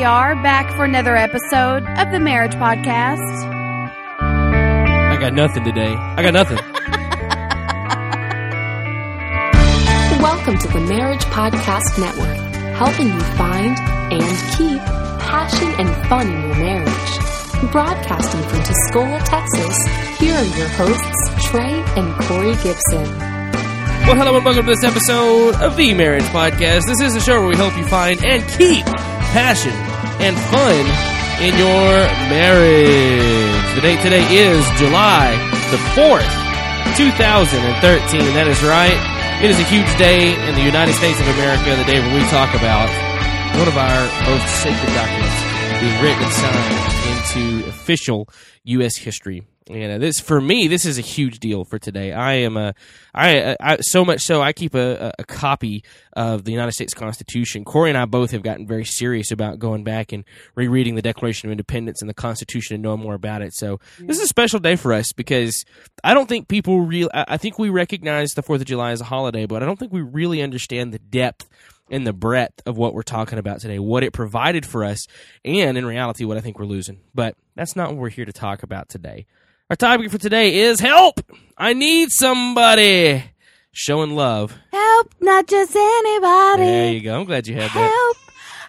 are back for another episode of the Marriage Podcast. I got nothing today. I got nothing. Welcome to the Marriage Podcast Network, helping you find and keep passion and fun in your marriage. Broadcasting from Tuscola, Texas, here are your hosts, Trey and Corey Gibson. Well, hello and welcome to this episode of the Marriage Podcast. This is a show where we help you find and keep passion and fun in your marriage. The date today is July the 4th, 2013. That is right. It is a huge day in the United States of America, the day when we talk about one of our most sacred documents being written and signed into official U.S. history. And this, for me, this is a huge deal for today. I so much so I keep a copy of the United States Constitution. Corey and I both have gotten very serious about going back and rereading the Declaration of Independence and the Constitution and knowing more about it. So this is a special day for us because I don't think people I think we recognize the 4th of July as a holiday, but I don't think we really understand the depth and the breadth of what we're talking about today, what it provided for us, and in reality, what I think we're losing. But that's not what we're here to talk about today. Our topic for today is help. I need somebody. Showing love. Help, not just anybody. There you go. I'm glad you had that. Help,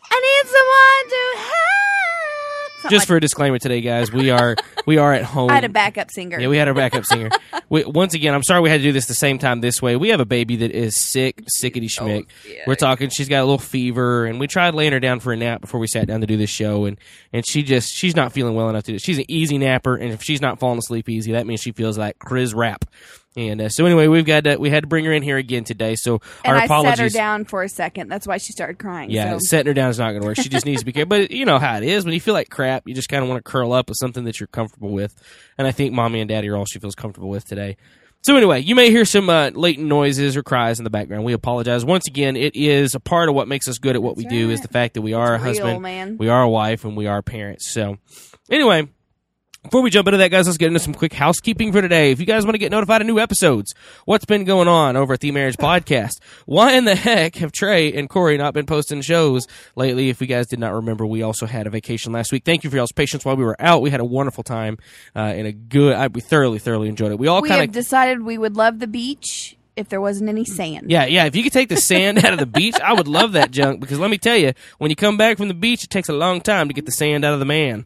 I need someone to help. Just for a disclaimer today, guys, we are at home. I had a backup singer. Yeah, we had our backup singer. Once again, I'm sorry we had to do this the same time this way. We have a baby that is sick, sickety schmick. Oh, yeah. We're talking, she's got a little fever, and we tried laying her down for a nap before we sat down to do this show, and she's not feeling well enough to do it. She's an easy napper, and if she's not falling asleep easy, that means she feels like Chris Rapp. And so anyway, we had to bring her in here again today. So and our apologies. I set her down for a second. That's why she started crying. Yeah, so. Setting her down is not going to work. She just needs to be careful. But you know how it is. When you feel like crap, you just kind of want to curl up with something that you're comfortable with. And I think Mommy and Daddy are all she feels comfortable with today. So anyway, you may hear some latent noises or cries in the background. We apologize. Once again, it is a part of what makes us good at what we do is the fact that we are a husband, we are a wife, and we are parents. So anyway, before we jump into that, guys, let's get into some quick housekeeping for today. If you guys want to get notified of new episodes, what's been going on over at the Marriage Podcast? Why in the heck have Trey and Corey not been posting shows lately? If you guys did not remember, we also had a vacation last week. Thank you for y'all's patience while we were out. We had a wonderful time and we thoroughly enjoyed it. We have decided we would love the beach if there wasn't any sand. Yeah. If you could take the sand out of the beach, I would love that junk because let me tell you, when you come back from the beach, it takes a long time to get the sand out of the man.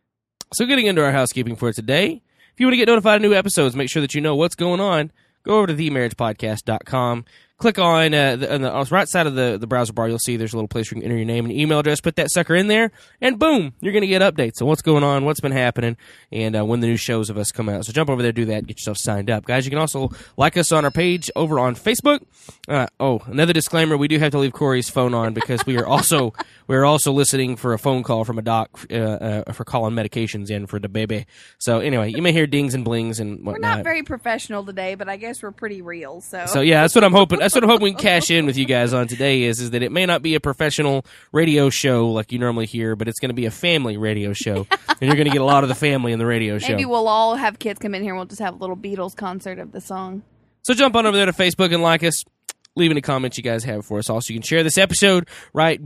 So getting into our housekeeping for today, if you want to get notified of new episodes, make sure that you know what's going on, go over to themarriagepodcast.com. Click on the right side of the browser bar, you'll see there's a little place where you can enter your name and email address, put that sucker in there, and boom, you're going to get updates on what's going on, what's been happening, and when the new shows of us come out. So jump over there, do that, get yourself signed up. Guys, you can also like us on our page over on Facebook. Another disclaimer, we do have to leave Corey's phone on because we are also listening for a phone call from a doc for calling medications in for the baby. So anyway, you may hear dings and blings and whatnot. We're not very professional today, but I guess we're pretty real. So yeah, that's what I'm hoping. That's what I'm hoping we can cash in with you guys on today is that it may not be a professional radio show like you normally hear, but it's going to be a family radio show, and you're going to get a lot of the family in the radio show. Maybe we'll all have kids come in here and we'll just have a little Beatles concert of the song. So jump on over there to Facebook and like us. Leave any comments you guys have for us. Also, you can share this episode right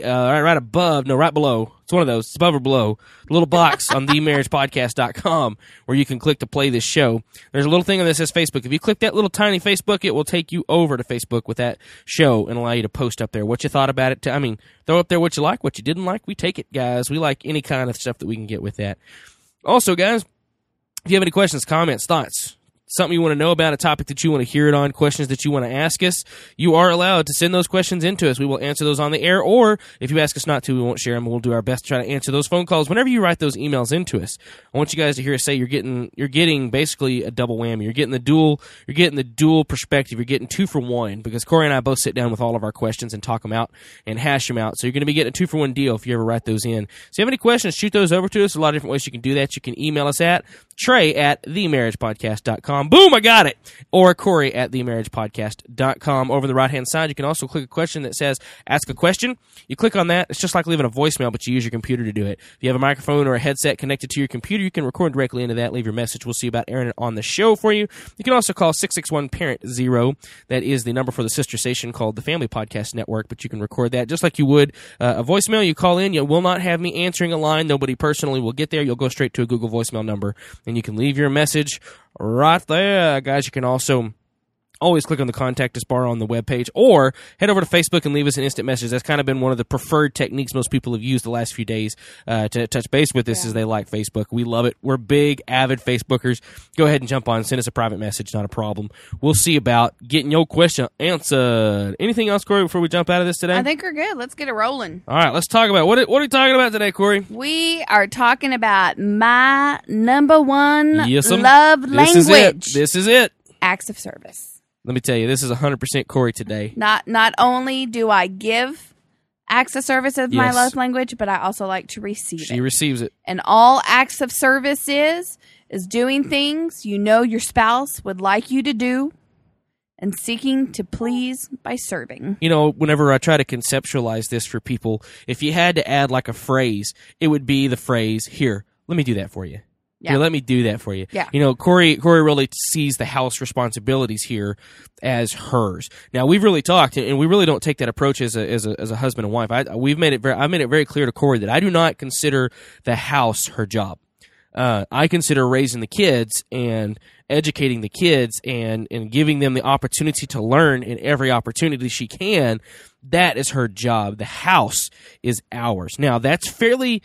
below. It's one of those. It's above or below. The little box on themarriagepodcast.com where you can click to play this show. There's a little thing on that says Facebook. If you click that little tiny Facebook, it will take you over to Facebook with that show and allow you to post up there what you thought about it. Throw up there what you like, what you didn't like. We take it, guys. We like any kind of stuff that we can get with that. Also, guys, if you have any questions, comments, thoughts, something you want to know about, a topic that you want to hear it on, questions that you want to ask us, you are allowed to send those questions in to us. We will answer those on the air, or if you ask us not to, we won't share them. We'll do our best to try to answer those phone calls. Whenever you write those emails into us, I want you guys to hear us say you're getting basically a double whammy. You're getting the dual perspective. You're getting 2 for 1 because Corey and I both sit down with all of our questions and talk them out and hash them out. So you're going to be getting a 2 for 1 deal if you ever write those in. So if you have any questions, shoot those over to us. A lot of different ways you can do that. You can email us at Trey@themarriagepodcast.com. themarriagepodcast@gmail.com. Boom, I got it. Or Corey at themarriagepodcast.com. Over the right-hand side, you can also click a question that says, ask a question. You click on that. It's just like leaving a voicemail, but you use your computer to do it. If you have a microphone or a headset connected to your computer, you can record directly into that, leave your message. We'll see about airing it on the show for you. You can also call 661-PARENT-0. That is the number for the sister station called the Family Podcast Network, but you can record that just like you would a voicemail. You call in. You will not have me answering a line. Nobody personally will get there. You'll go straight to a Google voicemail number, and you can leave your message right there. Guys, you can also always click on the Contact Us bar on the webpage, or head over to Facebook and leave us an instant message. That's kind of been one of the preferred techniques most people have used the last few days to touch base with us, is they like Facebook. We love it. We're big, avid Facebookers. Go ahead and jump on. Send us a private message. Not a problem. We'll see about getting your question answered. Anything else, Corey, before we jump out of this today? I think we're good. Let's get it rolling. All right, let's talk about what are we talking about today, Corey? We are talking about my number one Yes'm. love language. This is it. Acts of service. Let me tell you, this is 100% Corey today. Not only do I give acts of service as my Yes. love language, but I also like to receive She it. receives it. And all acts of service is doing things you know your spouse would like you to do and seeking to please by serving. You know, whenever I try to conceptualize this for people, if you had to add like a phrase, it would be the phrase, here, let me do that for you. Yeah. Here, let me do that for you. Yeah. You know, Corey really sees the house responsibilities here as hers. Now, we've really talked, and we really don't take that approach as a husband and wife. I've made it very clear to Corey that I do not consider the house her job. I consider raising the kids and educating the kids and giving them the opportunity to learn in every opportunity she can. That is her job. The house is ours. Now, that's fairly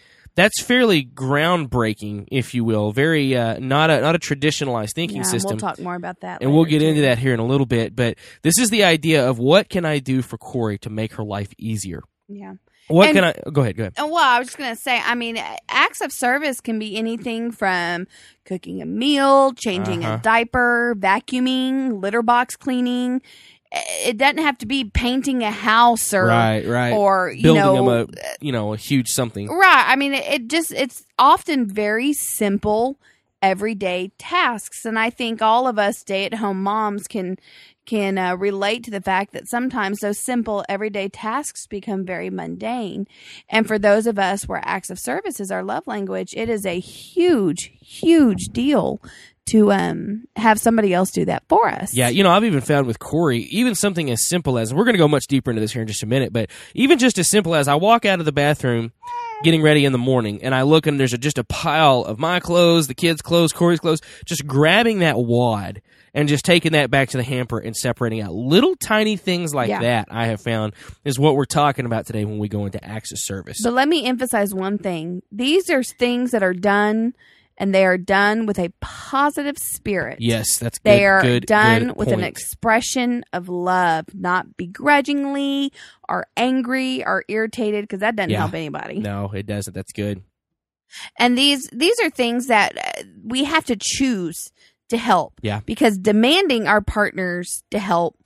groundbreaking, if you will. Very not a traditionalized thinking system. We'll talk more about that and later, we'll get too. into that here in a little bit. But this is the idea of what can I do for Corey to make her life easier? Yeah. Go ahead. Well, I was just going to say, I mean, acts of service can be anything from cooking a meal, changing a diaper, vacuuming, litter box cleaning. It doesn't have to be painting a house or right. or building them a huge something. Right. I mean, it's often very simple, everyday tasks, and I think all of us stay-at-home moms can relate to the fact that sometimes those simple everyday tasks become very mundane. And for those of us where acts of service is our love language, it is a huge, huge deal to have somebody else do that for us. Yeah, I've even found with Corey, even something as simple as, we're going to go much deeper into this here in just a minute, but even just as simple as I walk out of the bathroom getting ready in the morning, and I look and there's just a pile of my clothes, the kids' clothes, Corey's clothes, just grabbing that wad and just taking that back to the hamper and separating out. Little tiny things like that, I have found, is what we're talking about today when we go into acts of service. But let me emphasize one thing. These are things that are done, and they are done with a positive spirit. Yes, that's good. They are good done with an point. expression of love, not begrudgingly or angry or irritated, because that doesn't help anybody. No, it doesn't. That's good. And these are things that we have to choose to help. Yeah. Because demanding our partners to help,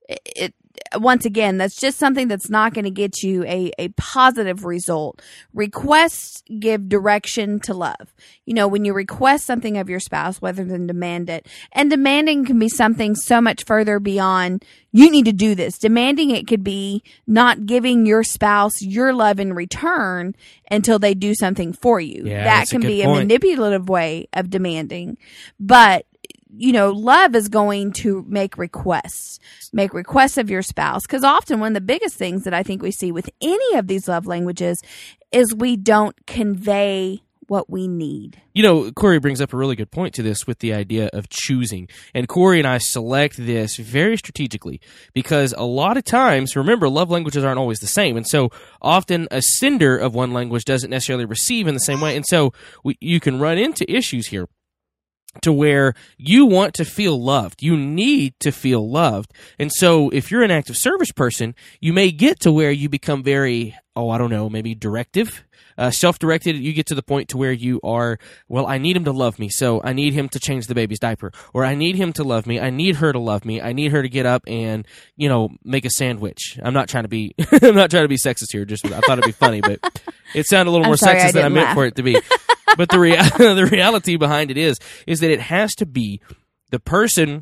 once again, that's just something that's not going to get you a positive result. Requests give direction to love. When you request something of your spouse, rather than demand it, and demanding can be something so much further beyond, you need to do this. Demanding it could be not giving your spouse your love in return until they do something for you. Yeah, that that's a can good be point. a manipulative way of demanding. But love is going to make requests of your spouse. Because often one of the biggest things that I think we see with any of these love languages is we don't convey what we need. Corey brings up a really good point to this with the idea of choosing. And Corey and I select this very strategically because a lot of times, remember, love languages aren't always the same. And so often a sender of one language doesn't necessarily receive in the same way. And so you can run into issues here to where you want to feel loved. You need to feel loved. And so if you're an active service person, you may get to where you become very, maybe directive, self-directed. You get to the point to where you are, I need him to love me, so I need him to change the baby's diaper. Or I need him to love me. I need her to love me. I need her to get up and, make a sandwich. I'm not trying to be sexist here. Just I thought it'd be funny, but it sounded a little more sexist than I meant for it to be. But the reality behind it is that it has to be the person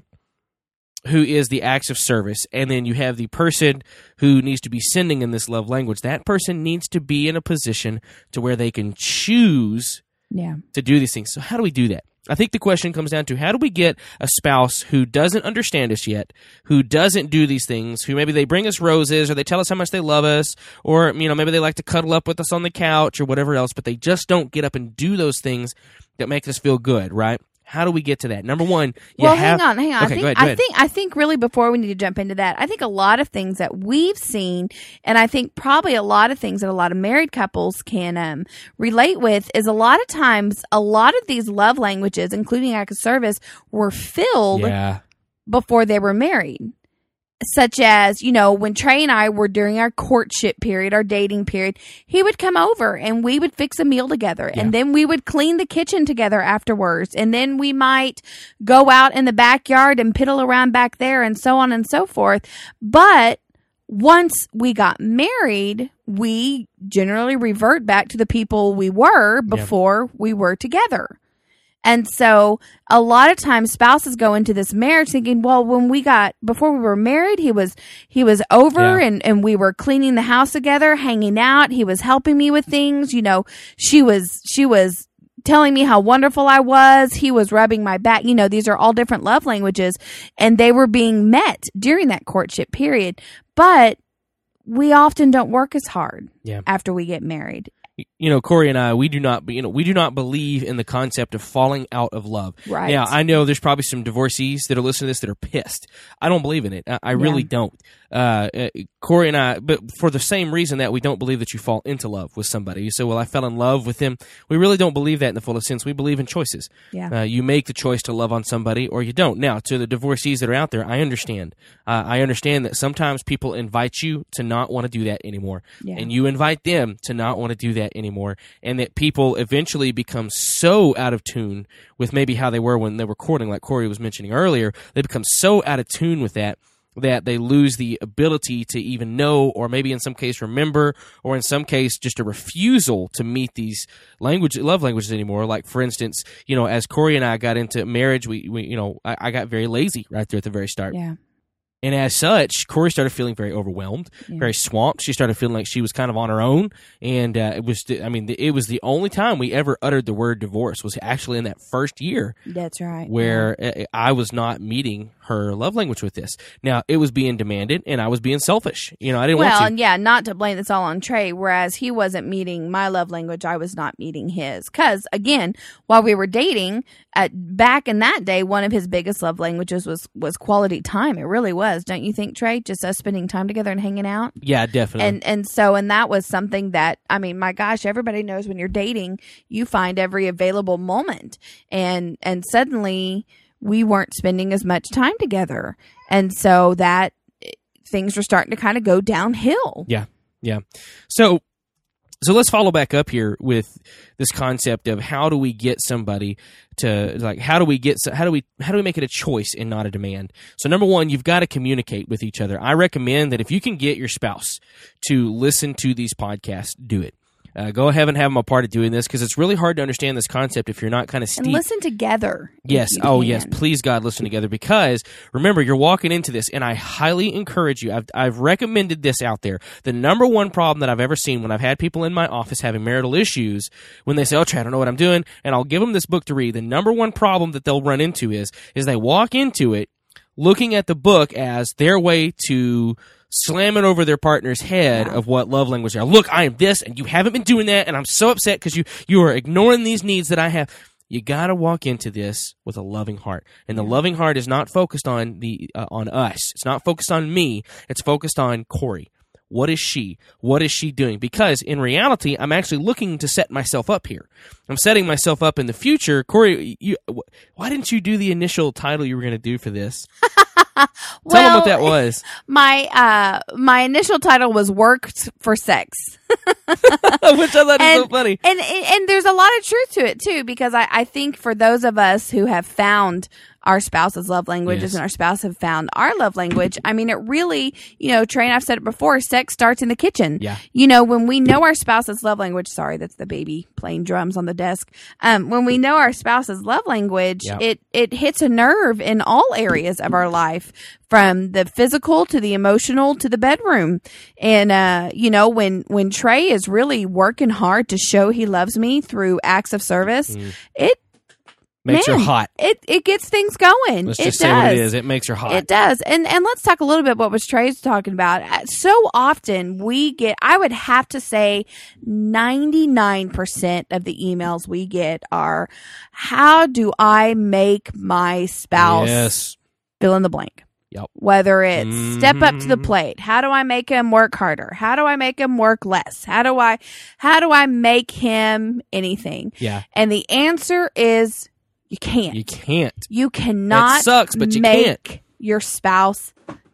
who is the acts of service, and then you have the person who needs to be sending in this love language. That person needs to be in a position to where they can choose to do these things. So how do we do that? I think the question comes down to, how do we get a spouse who doesn't understand us yet, who doesn't do these things, who maybe they bring us roses or they tell us how much they love us, or maybe they like to cuddle up with us on the couch or whatever else, but they just don't get up and do those things that make us feel good, right? How do we get to that? Number one, hang on. Okay, go ahead. I think really before we need to jump into that, I think a lot of things that we've seen, and I think probably a lot of things that a lot of married couples can relate with, is a lot of times a lot of these love languages, including acts of service, were filled before they were married. Such as, when Trey and I were during our courtship period, our dating period, he would come over and we would fix a meal together. And then we would clean the kitchen together afterwards. And then we might go out in the backyard and piddle around back there and so on and so forth. But once we got married, we generally revert back to the people we were before we were together. And so a lot of times spouses go into this marriage thinking, well, before we were married, he was over and we were cleaning the house together, hanging out. He was helping me with things. She was telling me how wonderful I was. He was rubbing my back. These are all different love languages, and they were being met during that courtship period. But we often don't work as hard after we get married. Corey and I, we do not believe in the concept of falling out of love. Right. Now, I know there's probably some divorcees that are listening to this that are pissed. I don't believe in it. I really don't. Corey and I, but for the same reason that we don't believe that you fall into love with somebody. You say, well, I fell in love with him. We really don't believe that in the fullest sense. We believe in choices. Yeah. You make the choice to love on somebody or you don't. Now, to the divorcees that are out there, I understand. I understand that sometimes people invite you to not want to do that anymore. Yeah. And you invite them to not want to do that anymore. And that people eventually become so out of tune with maybe how they were when they were courting, like Corey was mentioning earlier. They become so out of tune with that they lose the ability to even know, or maybe in some case remember, or in some case just a refusal to meet these love languages anymore. Like, for instance, as Corey and I got into marriage, I got very lazy right there at the very start. Yeah. And as such, Corey started feeling very overwhelmed, very swamped. She started feeling like she was kind of on her own. And it was the only time we ever uttered the word divorce was actually in that first year. That's right. Where I was not meeting her love language with this. Now, it was being demanded, and I was being selfish. I didn't want to. Well, and not to blame this all on Trey, whereas he wasn't meeting my love language, I was not meeting his. Because, again, while we were dating, back in that day, one of his biggest love languages was quality time. It really was. Don't you think, Trey? Just us spending time together and hanging out? Yeah, definitely. And that was something that, my gosh, everybody knows when you're dating, you find every available moment. And suddenly we weren't spending as much time together. And so that things were starting to kind of go downhill. Yeah. Yeah. So let's follow back up here with this concept of how do we get somebody to, how do we make it a choice and not a demand? So number one, you've got to communicate with each other. I recommend that if you can get your spouse to listen to these podcasts, do it. Go ahead and have them a part of doing this, because it's really hard to understand this concept if you're not kind of steeped. And listen together. Yes. Oh, yes. Please, God, listen together, because remember, you're walking into this, and I highly encourage you. I've recommended this out there. The number one problem that I've ever seen when I've had people in my office having marital issues, when they say, oh, Trey, I don't know what I'm doing, and I'll give them this book to read, the number one problem that they'll run into is they walk into it looking at the book as their way to slam it over their partner's head of what love language are. Look, I am this, and you haven't been doing that, and I'm so upset because you are ignoring these needs that I have. You got to walk into this with a loving heart, and the loving heart is not focused on on us. It's not focused on me. It's focused on Corey. What is she? What is she doing? Because in reality, I'm actually looking to set myself up here. I'm setting myself up in the future. Corey, why didn't you do the initial title you were going to do for this? Tell them what that was. My initial title was Worked for Sex. Which I thought was so funny. And there's a lot of truth to it too, because I think for those of us who have found our spouse's love languages and our spouse have found our love language, I mean, it really, Trey and I've said it before, sex starts in the kitchen. Yeah. When we know our spouse's love language, sorry, that's the baby playing drums on the desk. When we know our spouse's love language, it hits a nerve in all areas of our life, from the physical to the emotional to the bedroom. And, when Trey is really working hard to show he loves me through acts of service, it makes her hot. It gets things going. Let's just say what it is. It makes her hot. It does. And let's talk a little bit what was Trey's talking about. So often I would have to say 99% of the emails we get are, how do I make my spouse fill in the blank? Yep. Whether it's step up to the plate, how do I make him work harder? How do I make him work less? How do I make him anything? Yeah. And the answer is you can't. You can't. You cannot. It sucks, but you make can't. Your spouse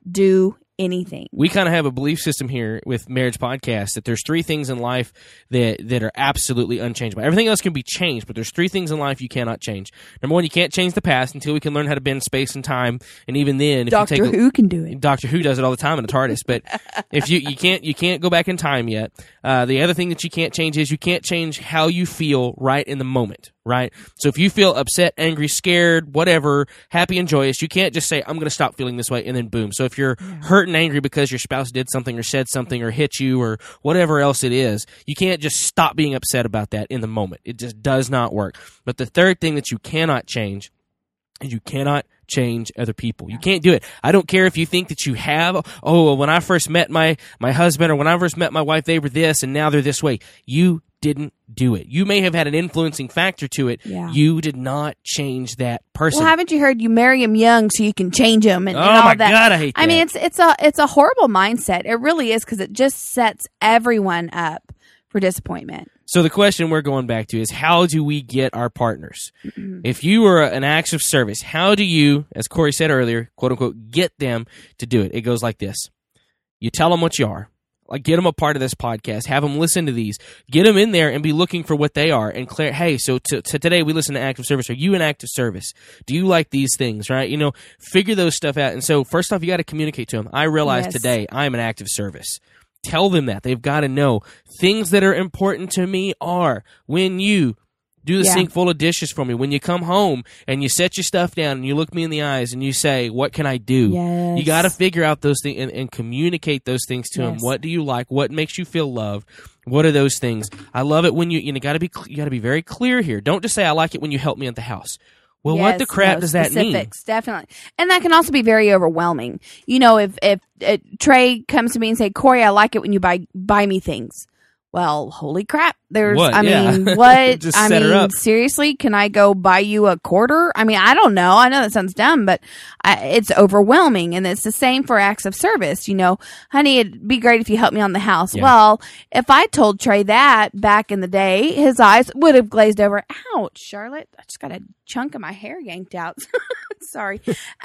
do anything. We kind of have a belief system here with Marriage Podcast that there's three things in life that are absolutely unchangeable. Everything else can be changed, but there's three things in life you cannot change. Number one, you can't change the past until we can learn how to bend space and time. And even then, if Doctor Who can do it. Doctor Who does it all the time in the TARDIS. But if you can't go back in time yet. The other thing that you can't change is you can't change how you feel right in the moment. Right? So if you feel upset, angry, scared, whatever, happy and joyous, you can't just say, I'm going to stop feeling this way, and then boom. So if you're hurt and angry because your spouse did something or said something or hit you or whatever else it is, you can't just stop being upset about that in the moment. It just does not work. But the third thing that you cannot change is you cannot change other people. You can't do it. I don't care if you think that you have, when I first met my husband or when I first met my wife, they were this and now they're this way. You didn't do it. You may have had an influencing factor to it. Yeah. You did not change that person. Well, haven't you heard you marry him young so you can change him and all my that? God, I hate that. I mean, it's a horrible mindset. It really is, because it just sets everyone up for disappointment. So the question we're going back to is, how do we get our partners? If you are an acts of service, how do you, as Corey said earlier, quote unquote, get them to do it? It goes like this. You tell them what you are. Like, get them a part of this podcast. Have them listen to these. Get them in there and be looking for what they are. And hey, so today we listen to active service. Are you an active service? Do you like these things, right? Figure those stuff out. And so first off, you got to communicate to them. I realize today I'm an active service. Tell them that. They've got to know. Things that are important to me are when you do the sink full of dishes for me. When you come home and you set your stuff down and you look me in the eyes and you say, what can I do? Yes. You got to figure out those things and communicate those things to them. What do you like? What makes you feel loved? What are those things? I love it when you got to be very clear here. Don't just say, I like it when you help me at the house. Well, what the crap does that mean? Definitely. And that can also be very overwhelming. If Trey comes to me and say, Corey, I like it when you buy me things. Well, holy crap. There's, what? What? Just set her up. Seriously, can I go buy you a quarter? I mean, I don't know. I know that sounds dumb, but it's overwhelming. And it's the same for acts of service. Honey, it'd be great if you helped me on the house. Yeah. Well, if I told Trey that back in the day, his eyes would have glazed over. Ouch, Charlotte. I just got a chunk of my hair yanked out. Sorry.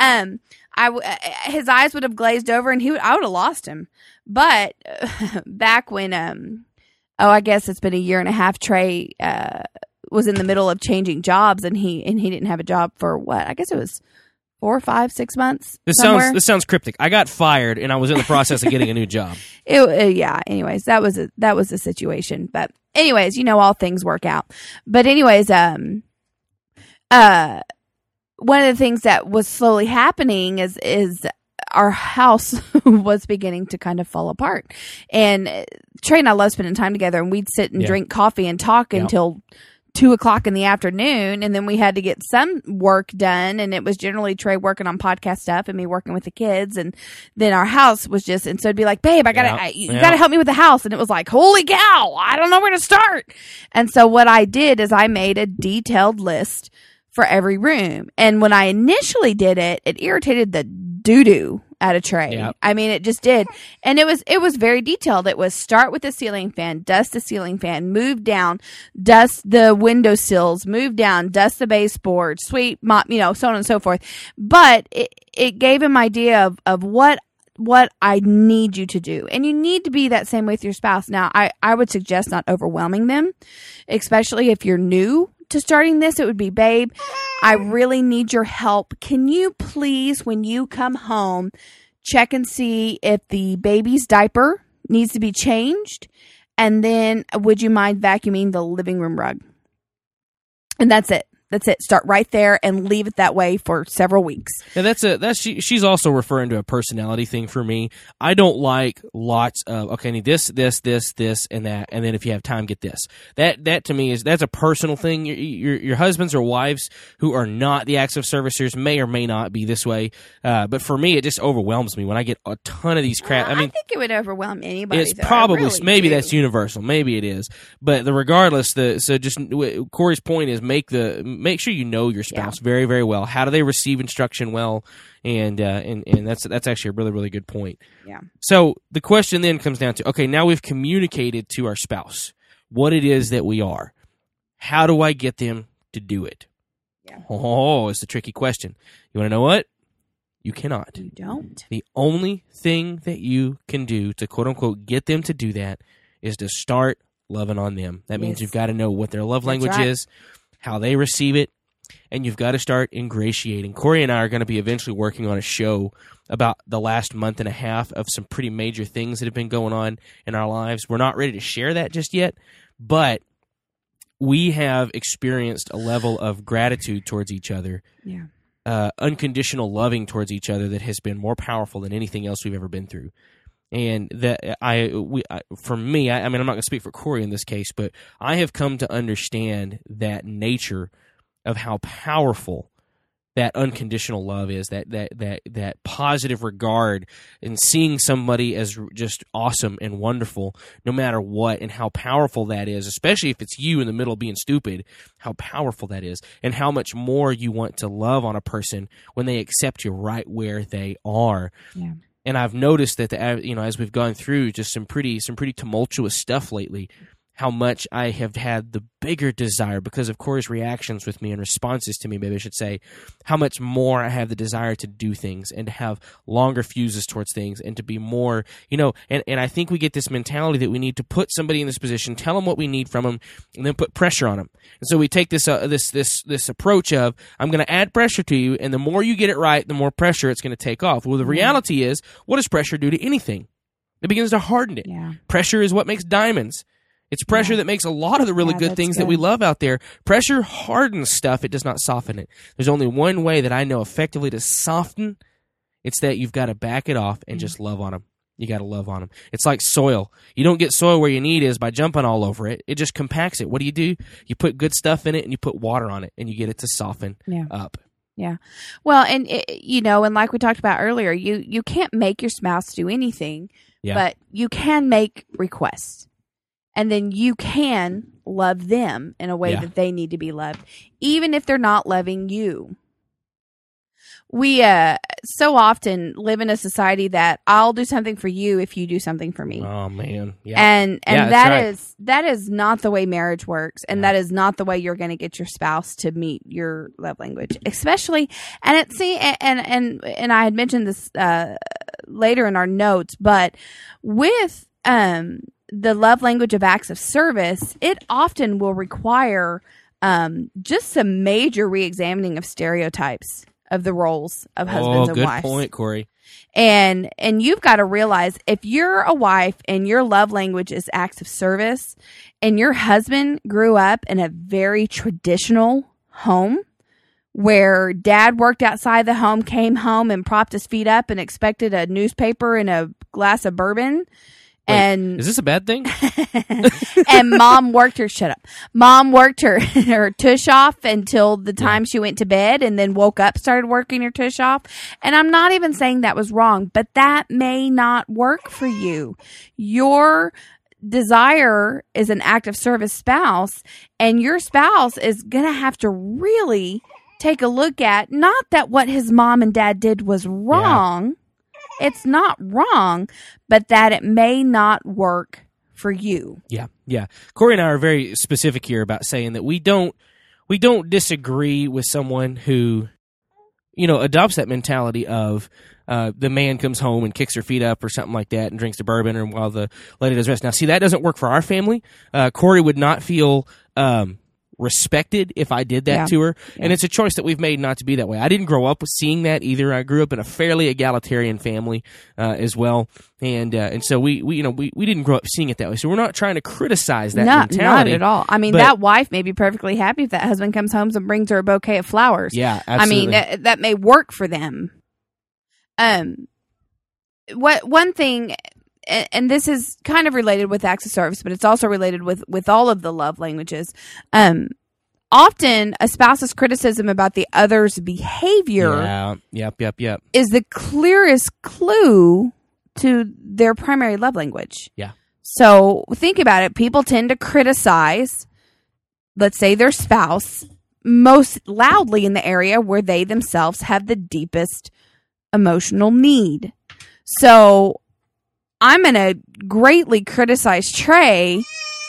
His eyes would have glazed over and I would have lost him. But back when, I guess it's been a year and a half. Trey was in the middle of changing jobs, and he didn't have a job for what? I guess it was 4, 5, 6 months. This sounds cryptic. I got fired, and I was in the process of getting a new job. Anyways, that was a situation. But anyways, all things work out. But anyways, one of the things that was slowly happening is our house was beginning to kind of fall apart. And Trey and I love spending time together, and we'd sit and drink coffee and talk until 2:00 in the afternoon. And then we had to get some work done. And it was generally Trey working on podcast stuff and me working with the kids. And then our house was just, and so it'd be like, babe, you gotta help me with the house. And it was like, holy cow, I don't know where to start. And so what I did is I made a detailed list for every room. And when I initially did it, it irritated the doo-doo at a tray. Yep. I mean, it just did. And it was very detailed. It was start with the ceiling fan, dust the ceiling fan, move down, dust the window sills, move down, dust the baseboard, sweep, mop, so on and so forth. But it gave him idea of what I need you to do. And you need to be that same way with your spouse. Now, I would suggest not overwhelming them, especially if you're new to starting this. It would be, babe, I really need your help. Can you please, when you come home, check and see if the baby's diaper needs to be changed? And then would you mind vacuuming the living room rug? And that's it. That's it. Start right there and leave it that way for several weeks. And she's also referring to a personality thing for me. I don't like lots of, okay, I need this, and that, and then if you have time, get this. That to me that's a personal thing. Your husbands or wives who are not the acts of servicers may or may not be this way. But for me, it just overwhelms me when I get a ton of these crap. I mean, I think it would overwhelm anybody. It's probably, maybe that's universal. Maybe it is. But regardless, Corey's point is make sure you know your spouse very, very well. How do they receive instruction well? And that's actually a really, really good point. Yeah. So the question then comes down to, okay, now we've communicated to our spouse what it is that we are. How do I get them to do it? Yeah. Oh, it's a tricky question. You want to know what? You cannot. You don't. The only thing that you can do to quote unquote get them to do that is to start loving on them. That means you've got to know what their love language is, how they receive it, and you've got to start ingratiating. Corey and I are going to be eventually working on a show about the last month and a half of some pretty major things that have been going on in our lives. We're not ready to share that just yet, but we have experienced a level of gratitude towards each other, unconditional loving towards each other that has been more powerful than anything else we've ever been through. And for me, I'm not going to speak for Corey in this case, but I have come to understand that nature of how powerful that unconditional love is, that positive regard, and seeing somebody as just awesome and wonderful no matter what, and how powerful that is, especially if it's you in the middle of being stupid, how powerful that is, and how much more you want to love on a person when they accept you right where they are. Yeah. And I've noticed that as we've gone through just some pretty tumultuous stuff lately, how much I have had the bigger desire, because of Corey's reactions with me and responses to me, maybe I should say, how much more I have the desire to do things and to have longer fuses towards things and to be more, and I think we get this mentality that we need to put somebody in this position, tell them what we need from them, and then put pressure on them. And so we take this approach of, I'm going to add pressure to you, and the more you get it right, the more pressure it's going to take off. Well, the reality is, what does pressure do to anything? It begins to harden it. Yeah. Pressure is what makes diamonds. It's pressure that makes a lot of the really good things that we love out there. Pressure hardens stuff. It does not soften it. There's only one way that I know effectively to soften. It's that you've got to back it off and just love on them. You got to love on them. It's like soil. You don't get soil where you need is by jumping all over it. It just compacts it. What do? You put good stuff in it and you put water on it and you get it to soften up. Yeah. Well, and and like we talked about earlier, you can't make your spouse do anything, but you can make requests. And then you can love them in a way that they need to be loved, even if they're not loving you. We so often live in a society that I'll do something for you if you do something for me. Oh man, yeah. And that is not the way marriage works, and that is not the way you're going to get your spouse to meet your love language, especially. And and I had mentioned this later in our notes, but with the love language of acts of service, it often will require just some major reexamining of stereotypes of the roles of husbands and wives. Good point, Corey. And you've got to realize, if you're a wife and your love language is acts of service, and your husband grew up in a very traditional home where dad worked outside the home, came home and propped his feet up and expected a newspaper and a glass of bourbon. Wait, and is this a bad thing? And mom worked her tush off until the time she went to bed, and then woke up, started working her tush off. And I'm not even saying that was wrong, but that may not work for you. Your desire is an active service spouse, and your spouse is going to have to really take a look at, not that what his mom and dad did was wrong, it's not wrong, but that it may not work for you. Yeah. Corey and I are very specific here about saying that we don't disagree with someone who, adopts that mentality of the man comes home and kicks her feet up or something like that and drinks the bourbon or while the lady does rest. Now, see, that doesn't work for our family. Corey would not feel respected if I did that to her. Yeah. And it's a choice that we've made not to be that way. I didn't grow up with seeing that either. I grew up in a fairly egalitarian family as well. And so we didn't grow up seeing it that way. So we're not trying to criticize that mentality. Not at all. I mean, that wife may be perfectly happy if that husband comes home and brings her a bouquet of flowers. Yeah, absolutely. I mean, that may work for them. One thing, and this is kind of related with acts of service, but it's also related with all of the love languages. Often a spouse's criticism about the other's behavior is the clearest clue to their primary love language. Yeah. So think about it. People tend to criticize, let's say, their spouse most loudly in the area where they themselves have the deepest emotional need. So I'm going to greatly criticize Trey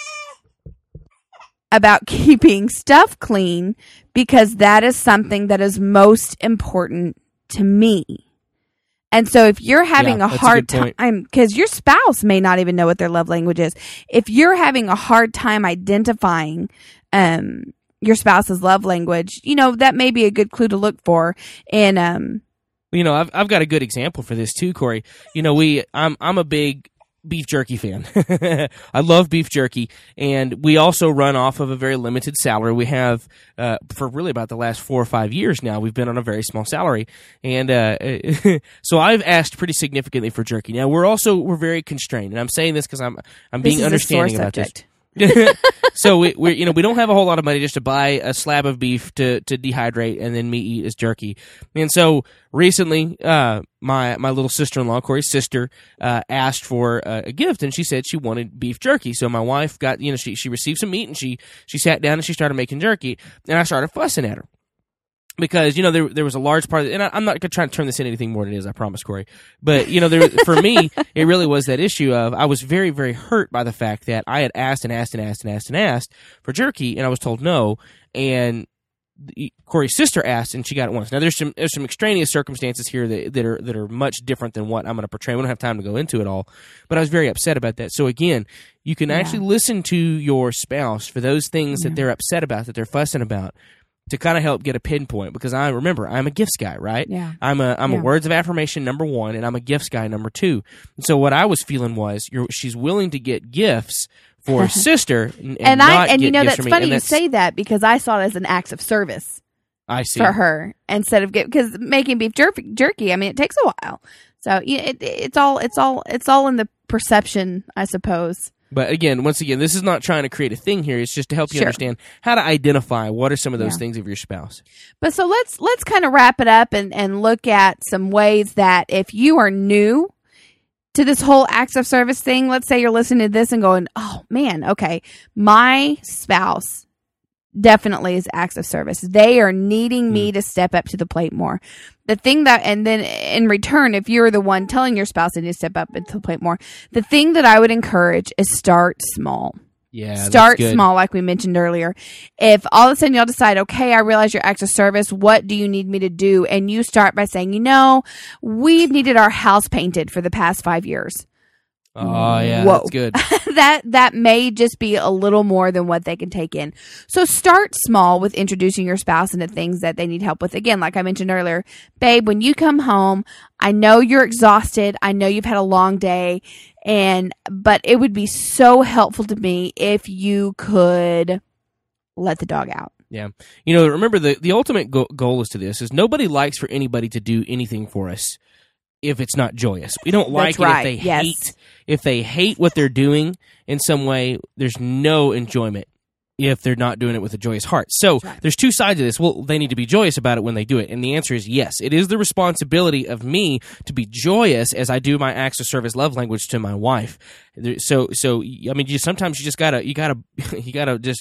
about keeping stuff clean because that is something that is most important to me. And so if you're having a hard time, because your spouse may not even know what their love language is, if you're having a hard time identifying your spouse's love language, that may be a good clue to look for. And I've got a good example for this too, Corey. I'm a big beef jerky fan. I love beef jerky, and we also run off of a very limited salary. We have for really about the last 4 or 5 years now. We've been on a very small salary, and so I've asked pretty significantly for jerky. Now we're very constrained, and I'm saying this because I'm being understanding about this. So we don't have a whole lot of money just to buy a slab of beef to dehydrate and then me eat as jerky. And so recently, my little sister-in-law, Corey's sister, asked for a gift, and she said she wanted beef jerky. So my wife got, she received some meat, and she sat down and she started making jerky, and I started fussing at her. Because, there was a large part of it, and I'm not going to try to turn this into anything more than it is, I promise, Corey. But, for me, it really was that issue of I was very, very hurt by the fact that I had asked for jerky, and I was told no. And Corey's sister asked, and she got it once. Now, there's some extraneous circumstances here that are much different than what I'm going to portray. We don't have time to go into it all. But I was very upset about that. So, again, you can actually listen to your spouse for those things that they're upset about, that they're fussing about, to kind of help get a pinpoint, because I'm a gifts guy, right? Yeah. I'm a words of affirmation number 1, and I'm a gifts guy number 2. And so what I was feeling was she's willing to get gifts for her sister, and that's funny you say that, because I saw it as an act of service. I see. For her, instead of because making beef jerky, I mean, it takes a while. So it's all in the perception, I suppose. But once again, this is not trying to create a thing here. It's just to help you understand how to identify what are some of those things of your spouse. But so let's kind of wrap it up and look at some ways that if you are new to this whole acts of service thing, let's say you're listening to this and going, oh man, okay, my spouse definitely is acts of service. They are needing me to step up to the plate more. The thing that, and then in return, if you're the one telling your spouse they need to step up to the plate more, the thing that I would encourage is start small. Yeah, start small, like we mentioned earlier. If all of a sudden y'all decide, okay, I realize your acts of service, what do you need me to do? And you start by saying, we've needed our house painted for the past 5 years. Oh, yeah, whoa. That's good. that may just be a little more than what they can take in. So start small with introducing your spouse into things that they need help with. Again, like I mentioned earlier, babe, when you come home, I know you're exhausted. I know you've had a long day, but it would be so helpful to me if you could let the dog out. Yeah. Remember the ultimate goal is to this is nobody likes for anybody to do anything for us if it's not joyous. We don't like if they hate what they're doing in some way. There's no enjoyment if they're not doing it with a joyous heart. So there's two sides of this. Well, they need to be joyous about it when they do it. And the answer is yes. It is the responsibility of me to be joyous as I do my acts of service love language to my wife. So I mean, sometimes you just gotta just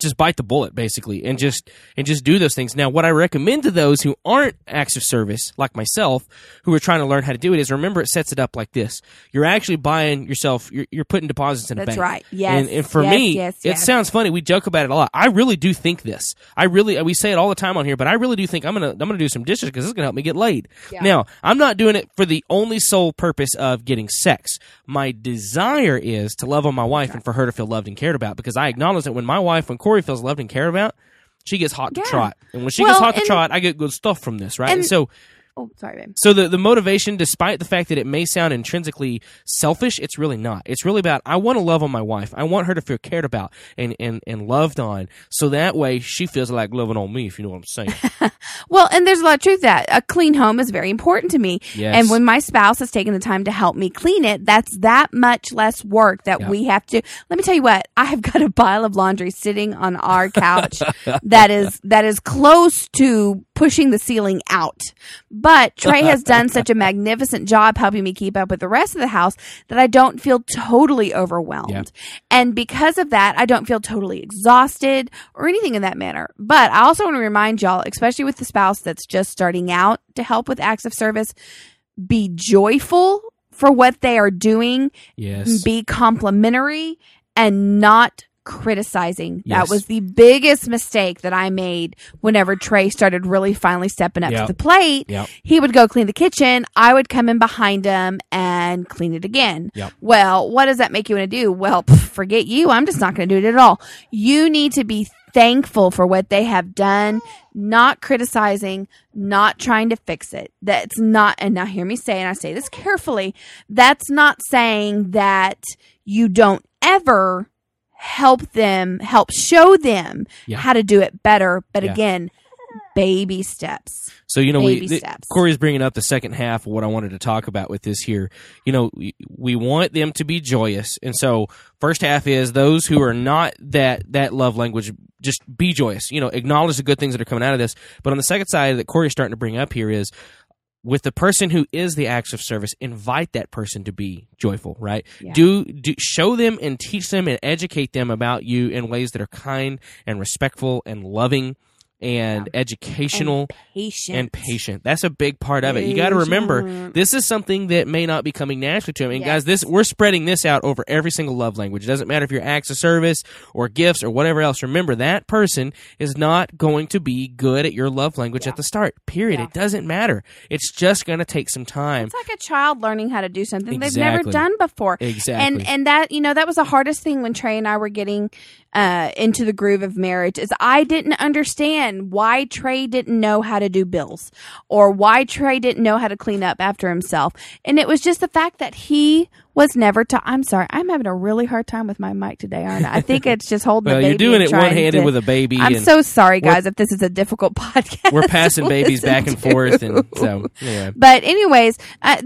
just bite the bullet basically and just do those things. Now, what I recommend to those who aren't acts of service like myself, who are trying to learn how to do it, is remember it sets it up like this. You're actually buying yourself. You're putting deposits in a bank. That's right. Yes. And for me, it sounds funny. We joke about it a lot. I really do think this. We say it all the time on here, but I really do think I'm gonna do some dishes because this is gonna help me get laid. Yeah. Now, I'm not doing it for the only sole purpose of getting sex. My desire is to love on my wife and for her to feel loved and cared about, because I acknowledge that when Corey feels loved and cared about, she gets hot to trot. And when she gets hot to trot, I get good stuff from this, right? And so... Oh, sorry, babe. So the motivation, despite the fact that it may sound intrinsically selfish, it's really not. It's really about, I want to love on my wife. I want her to feel cared about and loved on, so that way she feels like loving on me, if you know what I'm saying. Well, and there's a lot of truth to that. A clean home is very important to me. Yes. And when my spouse has taken the time to help me clean it, that's that much less work that we have to. Let me tell you what, I have got a pile of laundry sitting on our couch that is close to pushing the ceiling out. But Trey has done such a magnificent job helping me keep up with the rest of the house that I don't feel totally overwhelmed. Yeah. And because of that, I don't feel totally exhausted or anything in that manner. But I also want to remind y'all, especially with the spouse that's just starting out to help with acts of service, be joyful for what they are doing. Yes. Be complimentary and not criticizing. Yes. That was the biggest mistake that I made whenever Trey started really finally stepping up to the plate. Yep. He would go clean the kitchen. I would come in behind him and clean it again. Yep. Well, what does that make you want to do? Well, forget you. I'm just not going to do it at all. You need to be thankful for what they have done, not criticizing, not trying to fix it. That's not, and now hear me say, and I say this carefully, that's not saying that you don't ever help show them how to do it better. But again, baby steps. So, Corey's bringing up the second half of what I wanted to talk about with this here. We want them to be joyous. And so first half is those who are not that love language, just be joyous, acknowledge the good things that are coming out of this. But on the second side that Corey's starting to bring up here is, with the person who is the acts of service, invite that person to be joyful, right? Yeah. Do show them and teach them and educate them about you in ways that are kind and respectful and loving and educational and patient. That's a big part of it. You got to remember, this is something that may not be coming naturally to them. And guys, we're spreading this out over every single love language. It doesn't matter if you're acts of service or gifts or whatever else. Remember, that person is not going to be good at your love language at the start, period. It doesn't matter. It's just going to take some time. It's like a child learning how to do something they've never done before. Exactly. And that, that was the hardest thing when Trey and I were getting into the groove of marriage, is I didn't understand why Trey didn't know how to do bills or why Trey didn't know how to clean up after himself. And it was just the fact that he was never taught. I'm sorry. I'm having a really hard time with my mic today, aren't I? I think it's just holding the baby. You're doing it one-handed with a baby. I'm so sorry, guys, if this is a difficult podcast. We're passing babies back and forth. And so, yeah. But anyways,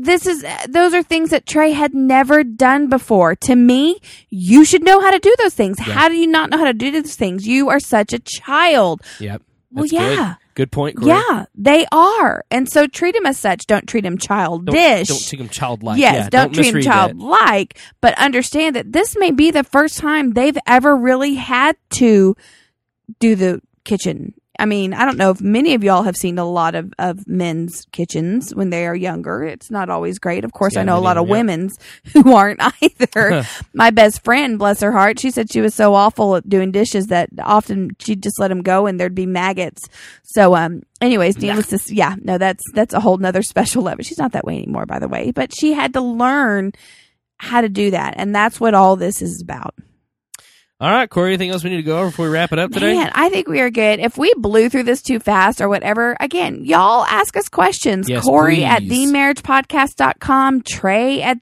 those are things that Trey had never done before. To me, you should know how to do those things. Yeah. How do you not know how to do those things? You are such a child. Yep. That's Good point, Corey. Yeah, they are. And so treat them as such. Don't treat them childish. Don't treat them childlike. Yes, don't treat them childlike. But understand that this may be the first time they've ever really had to do the kitchen. I mean, I don't know if many of y'all have seen a lot of men's kitchens when they are younger. It's not always great. Of course, I know a lot of women's who aren't either. My best friend, bless her heart, she said she was so awful at doing dishes that often she'd just let them go and there'd be maggots. So, anyways, needless to say, that's a whole nother special level. She's not that way anymore, by the way, but she had to learn how to do that. And that's what all this is about. All right, Corey, anything else we need to go over before we wrap it up today? Man, I think we are good. If we blew through this too fast or whatever, again, y'all ask us questions. Yes, Corey please. at themarriagepodcast.com, Trey at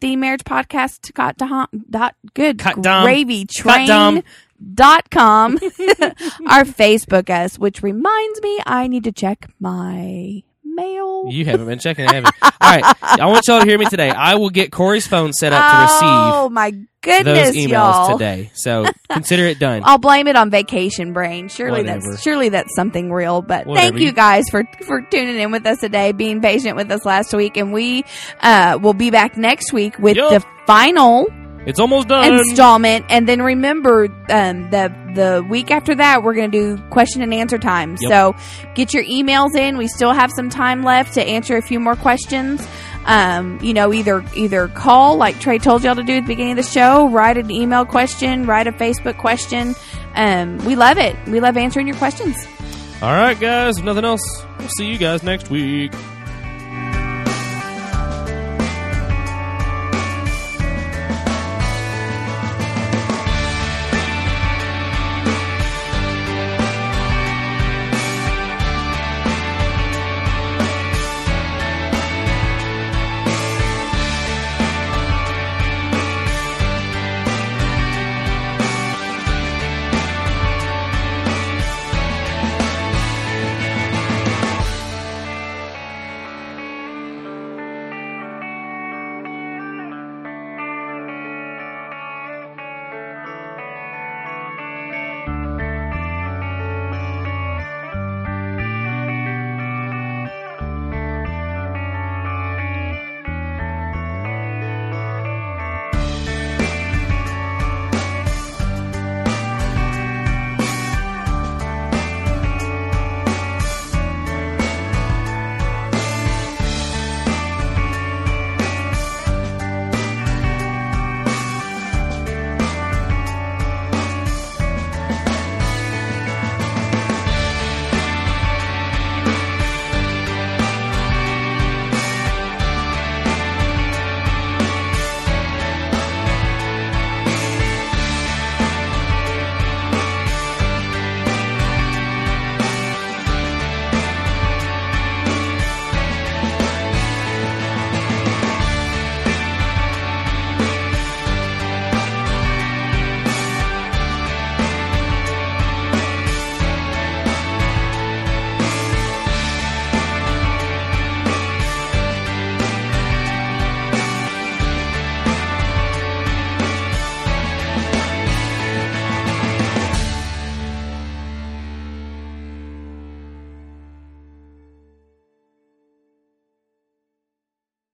themarriagepodcast.com, our Facebook us, which reminds me I need to check my mail. You haven't been checking it, have you? All right, I want y'all to hear me today. I will get Corey's phone set up to receive my goodness, those emails y'all. today. So consider it done. I'll blame it on vacation brain. Surely that's something real. But thank you guys for tuning in with us today, being patient with us last week, and we will be back next week with the final It's almost done. Installment. And then remember, the week after that, we're going to do question and answer time. Yep. So get your emails in. We still have some time left to answer a few more questions. Either call like Trey told y'all to do at the beginning of the show, write an email question, write a Facebook question. We love it. We love answering your questions. All right, guys. If nothing else, we'll see you guys next week.